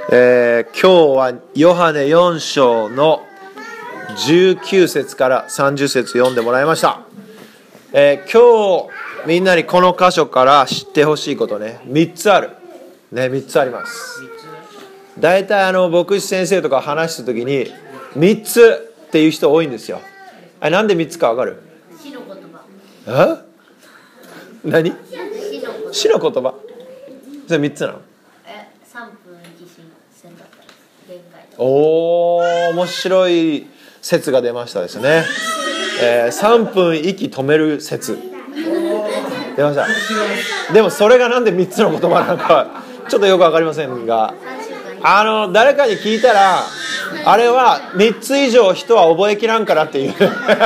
今日はヨハネ4章の19節から30節読んでもらいました。今日みんなにこの箇所から知ってほしいことね、3つある、3つあります。だいたい牧師先生とか話した時に3つっていう人多いんですよ。なんで3つか分かる？ 死の言葉。 何？死の言葉。それ3つなの？ 3分一心線だったら限界。 面白い説が出ましたですね。3分息止める説出ました。でもそれがなんで3つの言葉なのかちょっとよく分かりませんが、誰かに聞いたらあれは3つ以上人は覚えきらんからっていう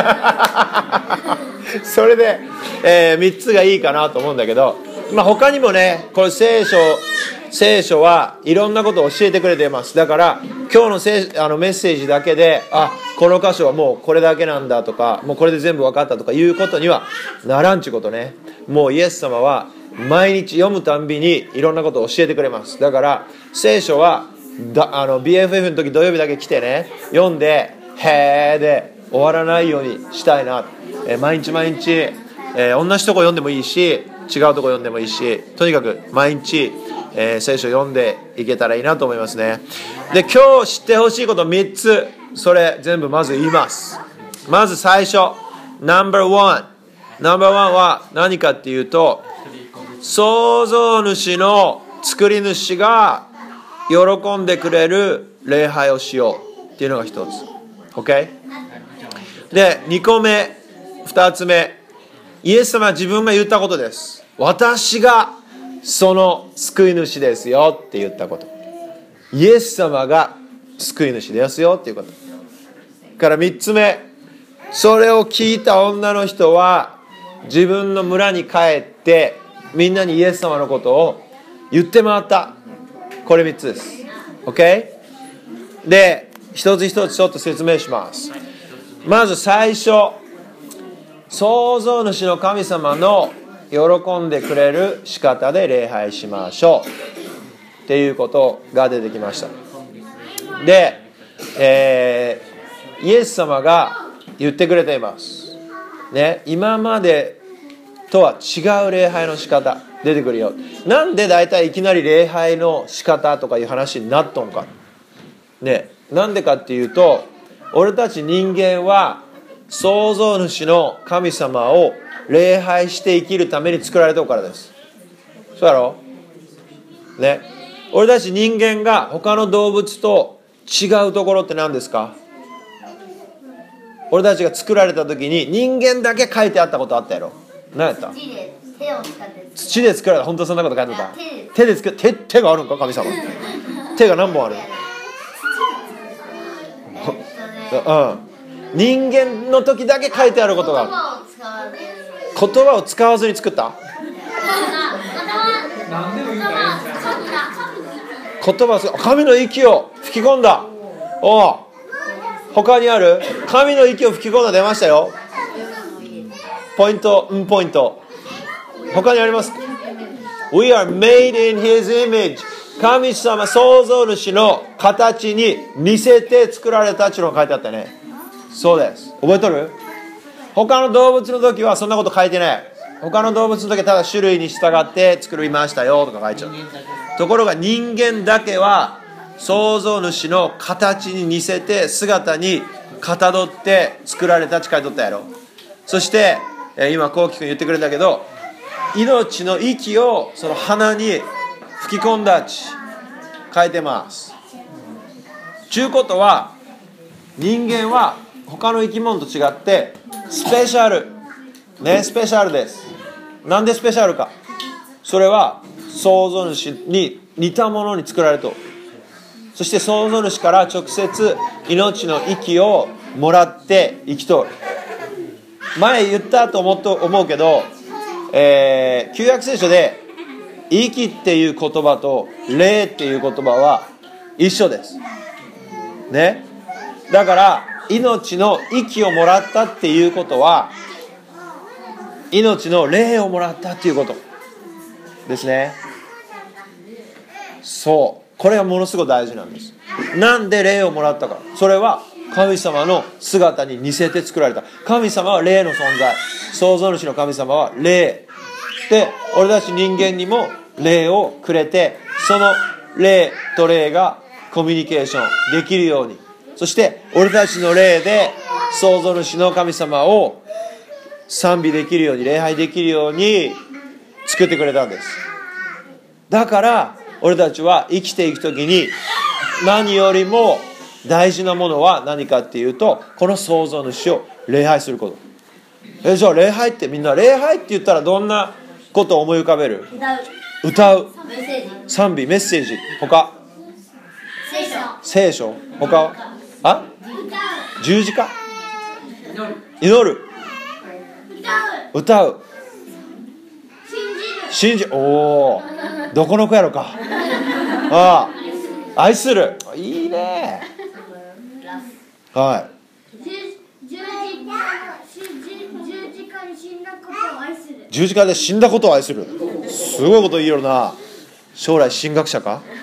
それで、3つがいいかなと思うんだけど、他にもね、これ聖書はいろんなことを教えてくれています。だから今日のメッセージだけでこの箇所はもうこれだけなんだとか、もうこれで全部分かったとかいうことにはならんちゅうことね。もうイエス様は毎日読むたんびにいろんなことを教えてくれます。だから聖書はBFF の時土曜日だけ来てね、読んでへーで終わらないようにしたいな。毎日、同じとこ読んでもいいし違うとこ読んでもいいし、とにかく毎日、聖書読んでいけたらいいなと思いますね。で、今日知ってほしいこと3つ、それ全部まず言います。まず最初、ナンバーワンは何かっていうと、創造主の作り主が喜んでくれる礼拝をしようっていうのが一つ。 OK？ で、2つ目、イエス様は自分が言ったことです。私がその救い主ですよって言ったこと。イエス様が救い主ですよっていうこと。から3つ目、それを聞いた女の人は自分の村に帰ってみんなにイエス様のことを言って回った。これ3つです。 OK？ で、一つ一つちょっと説明します。まず最初、創造主の神様の喜んでくれる仕方で礼拝しましょうっていうことが出てきました。で、イエス様が言ってくれていますね。今までとは違う礼拝の仕方出てくるよ。なんでだいたいいきなり礼拝の仕方とかいう話になっとんかね。なんでかっていうと、俺たち人間は創造主の神様を礼拝して生きるために作られてるからです。そうやろね。俺たち人間が他の動物と違うところって何ですか？俺たちが作られた時に人間だけ書いてあったことあったやろ。何やった？土で作られた。本当そんなこと書いてた？手で作る。手があるんか神様？手が何本ある？人間の時だけ書いてあることがある。言葉を使わずに作った。神の息を吹き込んだ。他にある？神の息を吹き込んだ。出ましたよ。ポイント。他にあります？ We are made in His image。 神様創造主の形に似せて作られたっていうのが書いてあったね。そうです。覚えとる？他の動物の時はそんなこと書いてない。他の動物の時はただ種類に従って作りましたよとか書いちゃう。ところが人間だけは創造主の形に似せて姿にかたどって作られたって書いとったやろ。そして今こうきくん言ってくれたけど、命の息をその鼻に吹き込んだって書いてます。ちゅうことは人間は他の生き物と違ってスペシャルです。なんでスペシャルか。それは創造主に似たものに作られと。そして創造主から直接命の息をもらって生きとる。前言ったと思うけど、旧約聖書で息っていう言葉と霊っていう言葉は一緒ですね。だから命の息をもらったっていうことは命の霊をもらったっていうことですね。そう、 これがものすごく大事なんです。なんで霊をもらったか。それは神様の姿に似せて作られた。神様は霊の存在。創造主の神様は霊で、俺たち人間にも霊をくれて、その霊と霊がコミュニケーションできるように、そして俺たちの霊で創造主の神様を賛美できるように、礼拝できるように作ってくれたんです。だから俺たちは生きていくときに何よりも大事なものは何かっていうと、この創造主を礼拝すること。じゃあ礼拝って、みんな礼拝って言ったらどんなことを思い浮かべる？歌う、賛美、メッセージ、他？聖書、他は？あ？十字架？祈る、歌う、信じる。おお、どこの子やろか。ああ、愛する。いいね。はい。十字架で死んだことを愛する。すごいこと言いよるな。将来神学者か。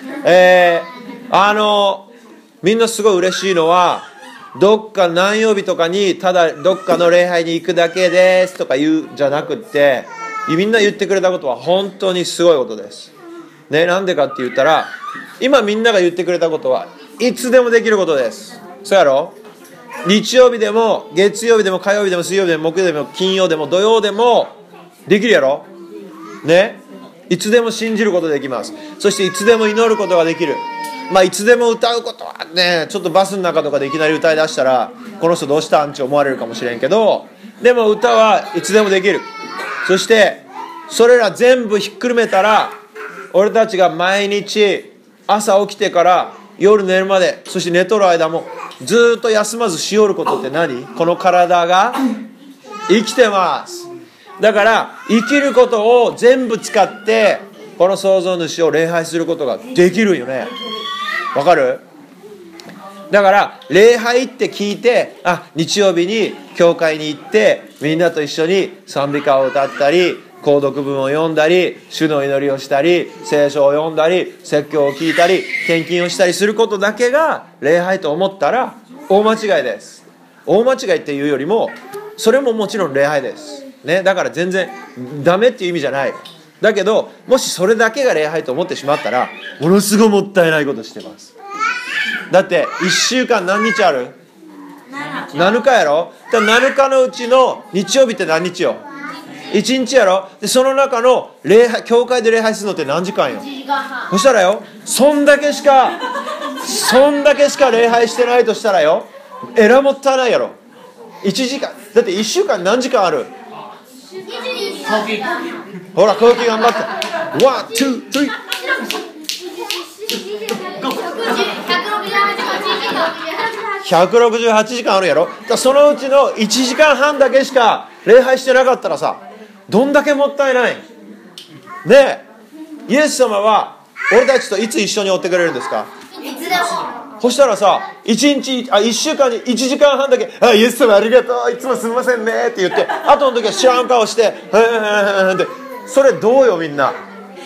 みんなすごい嬉しいのは、どっか何曜日とかにただどっかの礼拝に行くだけですとか言うんじゃなくって、みんな言ってくれたことは本当にすごいことですね。なんでかって言ったら、今みんなが言ってくれたことはいつでもできることです。そうやろ？日曜日でも月曜日でも火曜日でも水曜日でも木曜日でも金曜でも土曜でもできるやろね。いつでも信じることができます。そしていつでも祈ることができる。いつでも歌うことはね、ちょっとバスの中とかでいきなり歌い出したら、この人どうしたんち思われるかもしれんけど、でも歌はいつでもできる。そしてそれら全部ひっくるめたら、俺たちが毎日朝起きてから夜寝るまで、そして寝とる間もずっと休まずしよることって何？この体が生きてます。だから生きることを全部使ってこの創造主を礼拝することができるよね。わかる？だから礼拝って聞いて、日曜日に教会に行ってみんなと一緒に賛美歌を歌ったり、購読文を読んだり、主の祈りをしたり、聖書を読んだり、説教を聞いたり、献金をしたりすることだけが礼拝と思ったら大間違いです。大間違いっていうよりも、それももちろん礼拝ですね。だから全然ダメっていう意味じゃない。だけどもしそれだけが礼拝と思ってしまったら、ものすごいもったいないことしてます。だって1週間何日ある？7日やろ。7日のうちの日曜日って何日よ？1日やろ。でその中の礼拝、教会で礼拝するのって何時間よ？そしたらよ、そんだけしか礼拝してないとしたらよ、えらもったいないやろ。1時間だって1週間何時間ある？ほら、後期頑張って。ワン、ツー、スリー。168時間あるやろ。そのうちの1時間半だけしか礼拝してなかったらさ、どんだけもったいないねえ。イエス様は俺たちといつ一緒におってくれるんですか？いつでも。そしたらさ、1週間に1時間半だけ、イエス様ありがとう、いつもすみませんねって言って、あとの時は知らん顔して、ってそれどうよみんな。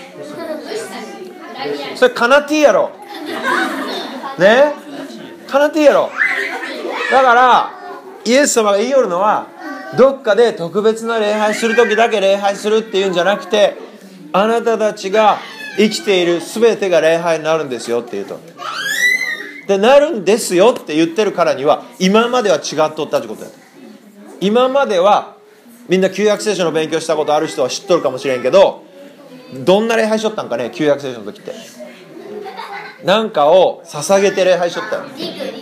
それカナティやろね、カナティやろ。だからイエス様が言いよるのは、どっかで特別な礼拝する時だけ礼拝するっていうんじゃなくて、あなたたちが生きている全てが礼拝になるんですよって言うと、でなるんですよって言ってるからには、今までは違っとったってことだ。今まではみんな旧約聖書の勉強したことある人は知っとるかもしれんけど、どんな礼拝しとったんかね。旧約聖書の時ってなんかを捧げて礼拝しとったよ。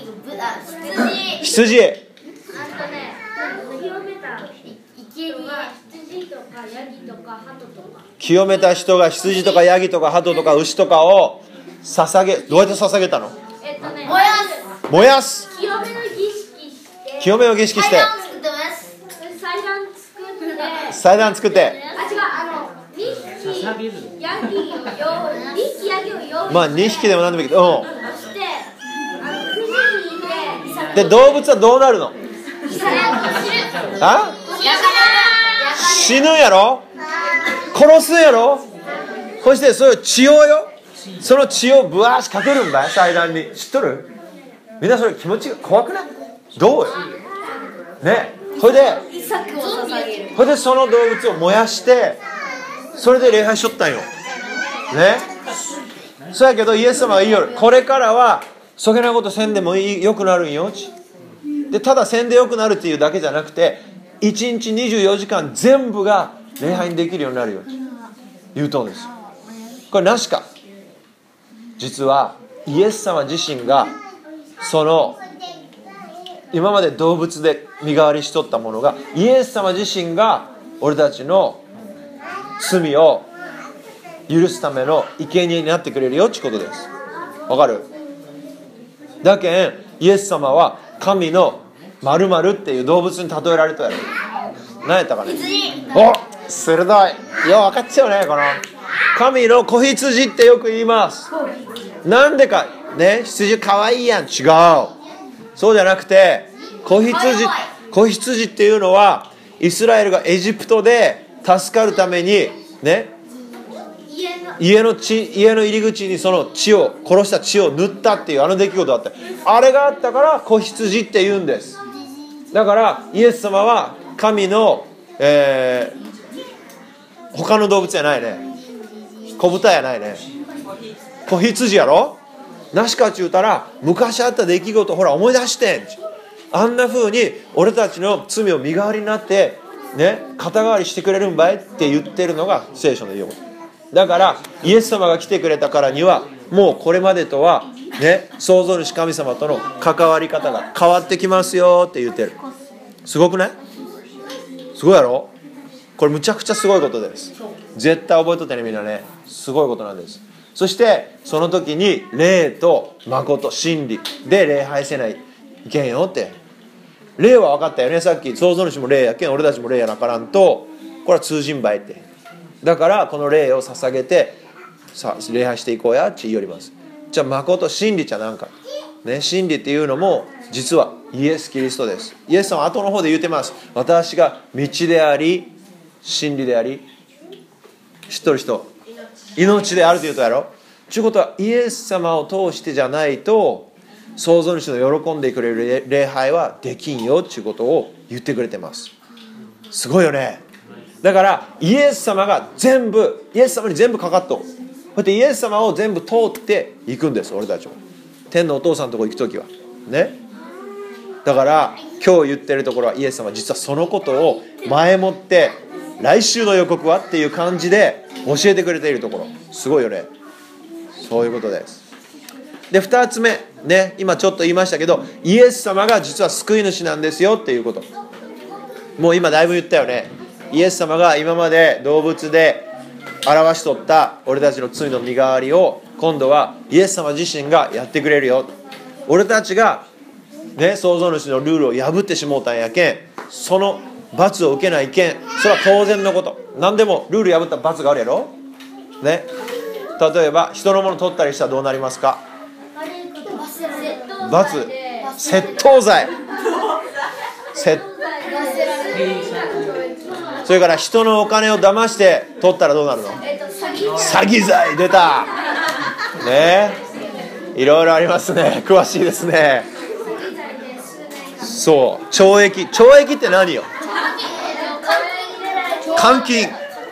羊、清めた人が羊とかヤギとか鳩とか牛とかを捧げ、どうやって捧げたの？燃やす。清めの儀式して祭壇作って、まあ2匹でも何でもいいけど、で動物はどうなるの？死ぬやろ、殺すやろ。そしてそれを血をよ、 その血をぶわーしかけるんだよ、祭壇に。知っとる？みんなそれ気持ちが怖くない？どうよね。それでその動物を燃やして、それで礼拝しとったんよね。そうやけどイエス様が言いよる、これからはそげなことせんでもよくなるんよ。でただせんでよくなるっていうだけじゃなくて、1日24時間全部が礼拝にできるようになるよ言うとんです。これなしか。実はイエス様自身がその今まで動物で身代わりしとったものが、イエス様自身が俺たちの罪を許すための生贄になってくれるよってことです。わかる？だけんイエス様は神の〇〇っていう動物に例えられたやろ。何やったかね。お、鋭い。よう分かっちゃうね。この神の子羊ってよく言います。なんでかね、羊かわいいやん。違う。そうじゃなくて、子羊っていうのはイスラエルがエジプトで助かるためにね、家の入り口にその血を殺した血を塗ったっていうあの出来事だった。あれがあったから子羊って言うんです。だからイエス様は神の、他の動物やないね。子豚やないね。子羊やろ。なしかっちゅうたら、昔あった出来事ほら思い出してん。あんな風に俺たちの罪を身代わりになってね、肩代わりしてくれるんばいって言ってるのが聖書の言うこと。だからイエス様が来てくれたからには、もうこれまでとはね、創造主神様との関わり方が変わってきますよって言ってる。すごくない？すごいやろ。これむちゃくちゃすごいことです。絶対覚えとってね、みんなね。すごいことなんです。そしてその時に霊と誠、真理で礼拝せないいけんよって。霊は分かったよね。さっき創造主も霊やけん俺たちも霊やなからんと、これは通じんばいって。だからこの霊を捧げてさあ礼拝していこうやって言いよります。じゃあ誠、真理じゃなんかね、真理っていうのも実はイエス・キリストです。イエスさんは後の方で言ってます。私が道であり真理であり、知っとる人、命であるということやろ。ということはイエス様を通してじゃないと創造主の喜んでくれる礼拝はできんよっていうことを言ってくれてます。すごいよね。だからイエス様が全部、イエス様に全部かかっと、こうやってイエス様を全部通っていくんです。俺たちも天のお父さんのとこ行くときはね。だから今日言ってるところはイエス様実はそのことを前もって来週の予告はっていう感じで教えてくれているところ、すごいよね。そういうことです。で2つ目ね、今ちょっと言いましたけど、イエス様が実は救い主なんですよっていうこと、もう今だいぶ言ったよね。イエス様が今まで動物で表しとった俺たちの罪の身代わりを今度はイエス様自身がやってくれるよ。俺たちがね、創造主のルールを破ってしもうたんやけん、その罰を受けないけん、それは当然のこと。何でもルール破ったら罰があるやろね。例えば人のもの取ったりしたらどうなりますか？罰、窃盗罪。それから人のお金を騙して取ったらどうなるの？詐欺罪。出たね。いろいろありますね。詳しいですね。そう、懲役。懲役って何よ？監禁。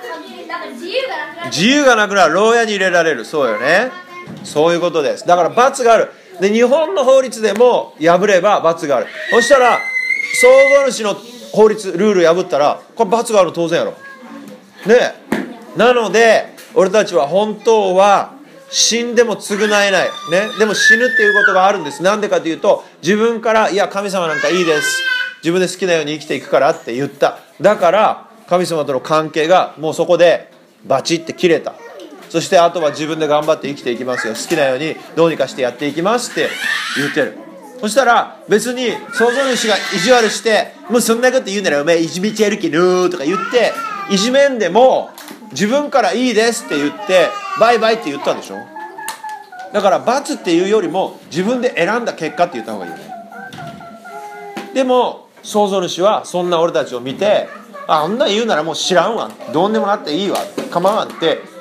自由がなくなる。牢屋に入れられる。そうよね。そういうことです。だから罰がある。で日本の法律でも破れば罰がある。そしたら創造主の法律ルール破ったらこれ罰があるの当然やろね。なので俺たちは本当は死んでも償えないね。でも死ぬっていうことがあるんです。なんでかというと、自分からいや神様なんかいいです、自分で好きなように生きていくからって言った。だから神様との関係がもうそこでバチって切れた。そしてあとは自分で頑張って生きていきますよ、好きなようにどうにかしてやっていきますって言ってる。そしたら別に創造主が意地悪してもうそんなこと言うならお前いじめちゃやるけどとか言っていじめんでも自分からいいですって言ってバイバイって言ったでしょ。だから罰っていうよりも自分で選んだ結果って言った方がいいよね。でも創造主はそんな俺たちを見て、あんな言うならもう知らんわ、どうでもなっていいわ、構わんって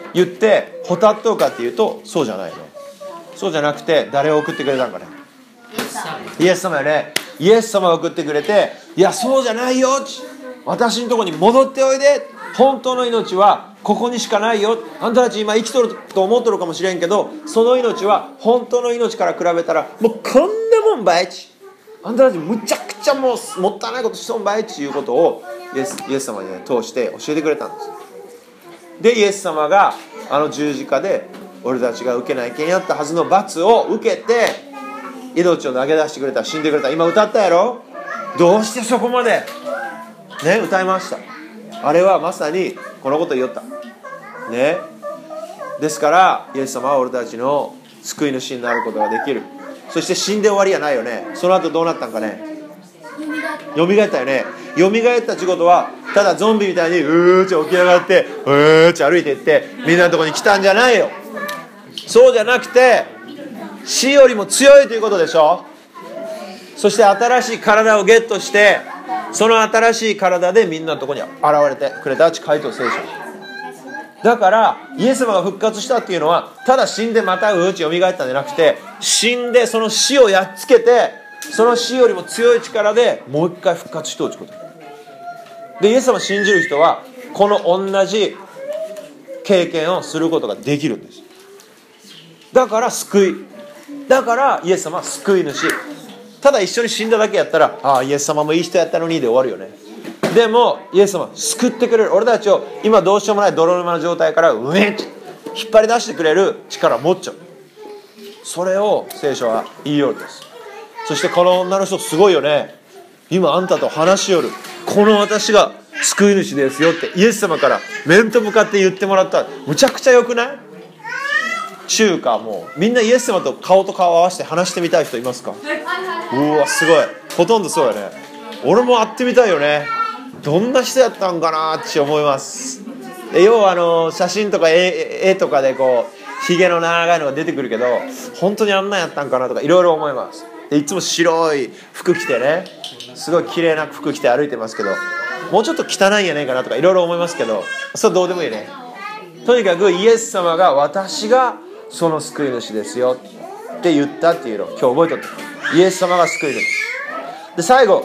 言ってほたっとうかっていうと、そうじゃないね。そうじゃなくて、誰を送ってくれたんかね。イエス様よね。イエス様が送ってくれて、いやそうじゃないよ、私のところに戻っておいで、本当の命はここにしかないよ。あんたたち今生きとると思っとるかもしれんけど、その命は本当の命から比べたらもうこんなもんばいち、あんたたちむちゃくちゃもったいないことしとんばいちいうことをイエス様に、ね、通して教えてくれたんです。でイエス様があの十字架で俺たちが受けないけんやったはずの罰を受けて命を投げ出してくれた、死んでくれた。今歌ったやろ。どうしてそこまでね歌いました。あれはまさにこのことを言おったね。ですからイエス様は俺たちの救い主になることができる。そして死んで終わりやないよね。その後どうなったんかね。よみがえったよね。よみがえったってことはただゾンビみたいにうーち起き上がってうーち歩いていってみんなのところに来たんじゃないよ。そうじゃなくて死よりも強いということでしょ。そして新しい体をゲットして、その新しい体でみんなのところに現れてくれたって書いてある聖書だから、イエス様が復活したっていうのはただ死んでまたうちよみがえったんじゃなくて、死んでその死をやっつけて、その死よりも強い力でもう一回復活しとうということで、イエス様を信じる人はこの同じ経験をすることができるんです。だから救い、だからイエス様は救い主。ただ一緒に死んだだけやったら、ああイエス様もいい人やったのにで終わるよね。でもイエス様は救ってくれる。俺たちを今どうしようもない泥沼の状態からうえっ引っ張り出してくれる力を持っちゃう。それを聖書は言いようです。そしてこの女の人すごいよね。今あんたと話しよる、この私が救い主ですよってイエス様から面と向かって言ってもらった。むちゃくちゃよくない？中華もうみんなイエス様と顔と顔を合わせて話してみたい人いますか？うわすごい、ほとんどそうよね。俺も会ってみたいよね。どんな人やったんかなって思います。要は写真とか 絵とかでこうひげの長いのが出てくるけど、本当にあんなんやったんかなとかいろいろ思います。でいつも白い服着てね、すごい綺麗な服着て歩いてますけど、もうちょっと汚いんやないかなとかいろいろ思いますけど、それどうでもいいね。とにかくイエス様が私がその救い主ですよって言ったっていうのを今日覚えとって、イエス様が救い主で、最後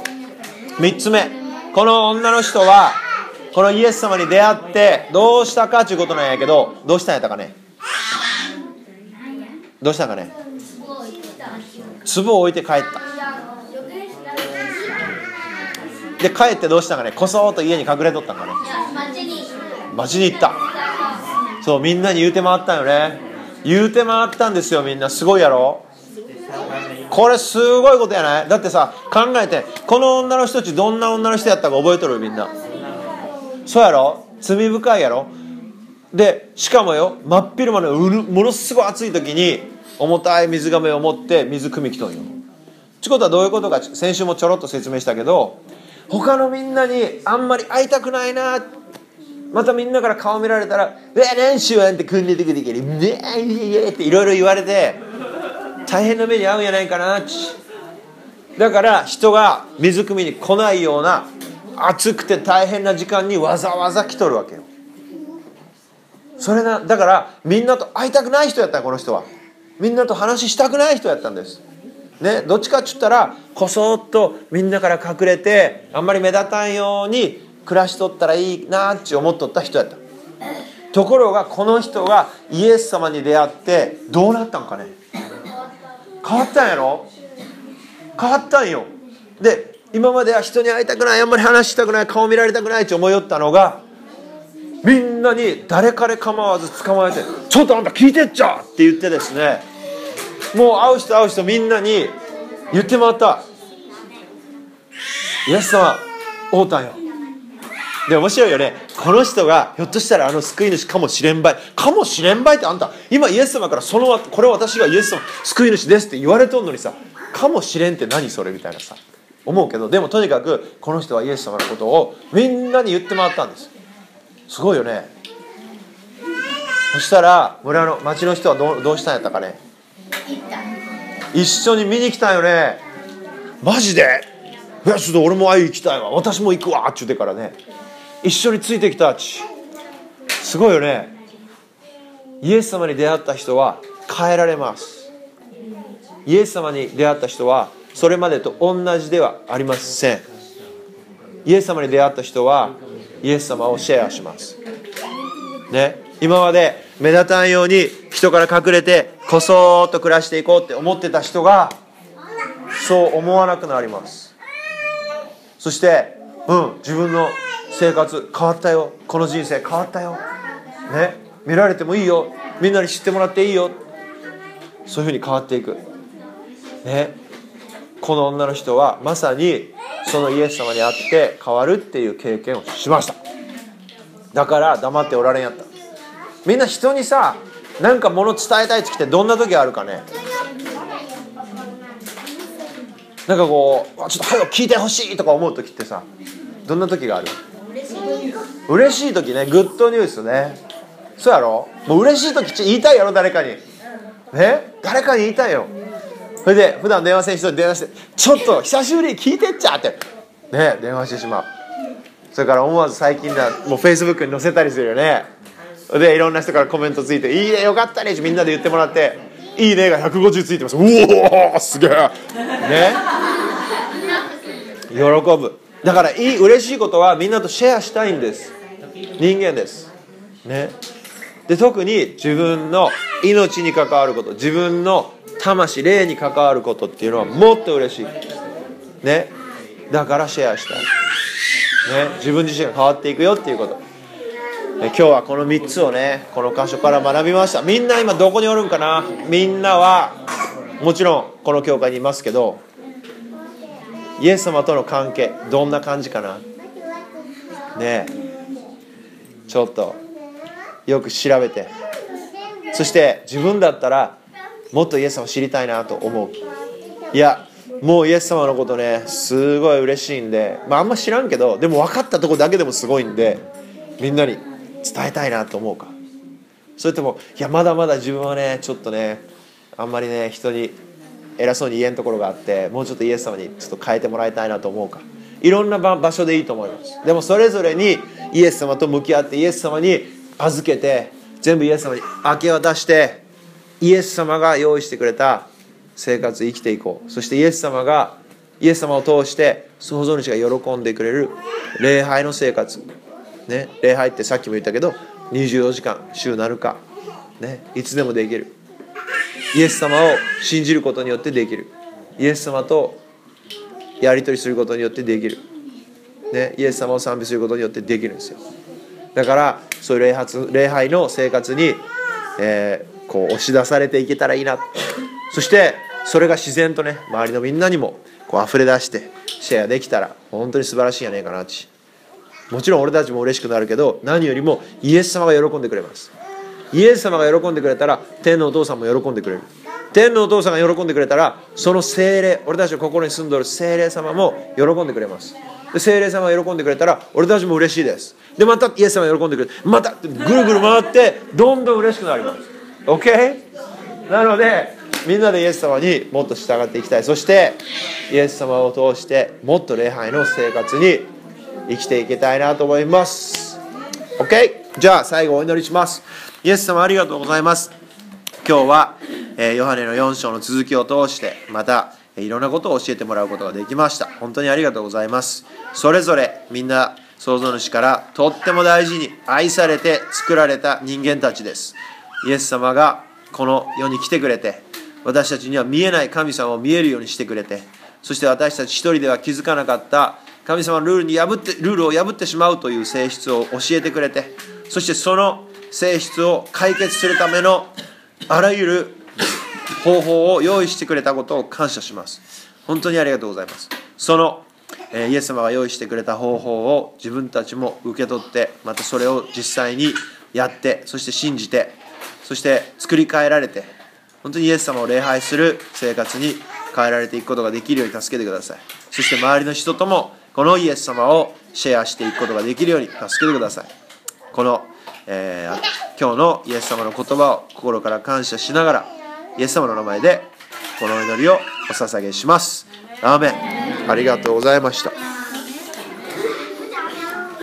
3つ目、この女の人はこのイエス様に出会ってどうしたかということなんやけど、どうしたんやったかね。どうしたんかね。壺を置いて帰った。で帰ってどうしたんかね。こそーっと家に隠れとったんかね。町に行った。そうみんなに言うて回ったよね。言うて回ったんですよ。みんなすごいやろ。これすごいことやない。だってさ考えて、この女の人たちどんな女の人やったか覚えとる？みんなそうやろ。罪深いやろ。でしかもよ、真っ昼間のものすごい暑い時に重たい水がめを持って水汲み来とんよ。ちことはどういうことか先週もちょろっと説明したけど、他のみんなにあんまり会いたくないな、またみんなから顔見られたら何しようって組んでてくるけどねえっていろいろ言われて大変な目に遭うんやないかな。だから人が水汲みに来ないような暑くて大変な時間にわざわざ来とるわけよ。それだからみんなと会いたくない人やった。この人はみんなと話したくない人やったんですね。どっちかって言ったらこそっとみんなから隠れてあんまり目立たんように暮らしとったらいいなって思っとった人やった。ところがこの人がイエス様に出会ってどうなったんかね。変わったんやろ。変わったんよ。で今までは人に会いたくない、あんまり話したくない、顔見られたくないって思いよったのが、みんなに誰彼構わず捕まえて、ちょっとあんた聞いてっちゃって言ってですね、もう会う人みんなに言って回った。イエス様会うたんよ。で面白いよね。この人がひょっとしたら救い主かもしれんばい、かもしれんばいって、あんた今イエス様からこれ私がイエス様救い主ですって言われとんのにさ、かもしれんって何それみたいなさ思うけど、でもとにかくこの人はイエス様のことをみんなに言って回ったんです。すごいよね。そしたら村の町の人はどうしたんやったかね。一緒に見に来たんよね。マジで、いやちょっと俺も会いに行きたいわ、私も行くわって言ってからね、一緒についてきたち。すごいよね。 イエス様に出会った人は変えられます。イエス様に出会った人はそれまでと同じではありません。イエス様に出会った人はイエス様をシェアしますね。今まで目立たんように人から隠れてこそーっと暮らしていこうって思ってた人がそう思わなくなります。そして自分の生活変わったよ、この人生変わったよ、ね、見られてもいいよ、みんなに知ってもらっていいよ、そういうふうに変わっていく、ね、この女の人はまさにそのイエス様に会って変わるっていう経験をしました。だから黙っておられんやった。みんな人にさ、なんか物伝えたい時ってどんな時あるかね。なんかこうちょっと早く聞いてほしいとか思う時ってさ、どんな時がある？嬉しい時ね。グッドニュースね。そうやろ。もう嬉しい時言いたいやろ、誰かにね。誰かに言いたいよ。それで普段電話せん人に電話して、ちょっと久しぶりに聞いてっちゃってね、電話してしまう。それから思わず最近だもう Facebook に載せたりするよね。でいろんな人からコメントついて、いいねよかったね、みんなで言ってもらって、いいねが150ついてます。うおーすげえね、喜ぶ。だから嬉しいことはみんなとシェアしたいんです。人間ですね。で特に自分の命に関わること、自分の魂、霊に関わることっていうのはもっと嬉しいね。だからシェアしたいね。自分自身が変わっていくよっていうこと。今日はこの3つをね、この箇所から学びました。みんな今どこにおるんかな。みんなはもちろんこの教会にいますけど、イエス様との関係どんな感じかなね。ちょっとよく調べて、そして自分だったらもっとイエス様を知りたいなと思う。いやもうイエス様のことねすごい嬉しいんで、あんま知らんけど、でも分かったとこだけでもすごいんで、みんなに伝えたいなと思うか。それともいやまだまだ自分はねちょっとねあんまりね人に偉そうに言えんところがあって、もうちょっとイエス様にちょっと変えてもらいたいなと思うか。いろんな場所でいいと思います。でもそれぞれにイエス様と向き合って、イエス様に預けて、全部イエス様に明け渡して、イエス様が用意してくれた生活生きていこう。そしてイエス様を通して創造主が喜んでくれる礼拝の生活、ね、礼拝ってさっきも言ったけど24時間週7日、ね、いつでもできる。イエス様を信じることによってできる。イエス様とやり取りすることによってできる、ね、イエス様を賛美することによってできるんですよ。だからそういう礼拝の生活に、こう押し出されていけたらいいな。そしてそれが自然とね周りのみんなにもこう溢れ出してシェアできたら本当に素晴らしいんやねえかなって。もちろん俺たちも嬉しくなるけど、何よりもイエス様が喜んでくれます。イエス様が喜んでくれたら天のお父さんも喜んでくれる。天のお父さんが喜んでくれたら、その聖霊、俺たちの心に住んでいる聖霊様も喜んでくれます。で聖霊様が喜んでくれたら俺たちも嬉しいです。でまたイエス様が喜んでくれて、またぐるぐる回ってどんどん嬉しくなります。 OK？ なのでみんなでイエス様にもっと従っていきたい。そしてイエス様を通してもっと礼拝の生活に生きていきたいなと思います。 OK？ じゃあ最後お祈りします。イエス様ありがとうございます。今日はヨハネの4章の続きを通してまたいろんなことを教えてもらうことができました。本当にありがとうございます。それぞれみんな創造主からとっても大事に愛されて作られた人間たちです。イエス様がこの世に来てくれて、私たちには見えない神様を見えるようにしてくれて、そして私たち一人では気づかなかった神様のルールを破ってしまうという性質を教えてくれて、そしてその性質を解決するためのあらゆる方法を用意してくれたことを感謝します。本当にありがとうございます。そのイエス様が用意してくれた方法を自分たちも受け取って、またそれを実際にやって、そして信じて、そして作り変えられて、本当にイエス様を礼拝する生活に変えられていくことができるように助けてください。そして周りの人ともこのイエス様をシェアしていくことができるように助けてください。この、今日のイエス様の言葉を心から感謝しながら、イエス様の名前でこの祈りをお捧げします。アーメン。ありがとうございました。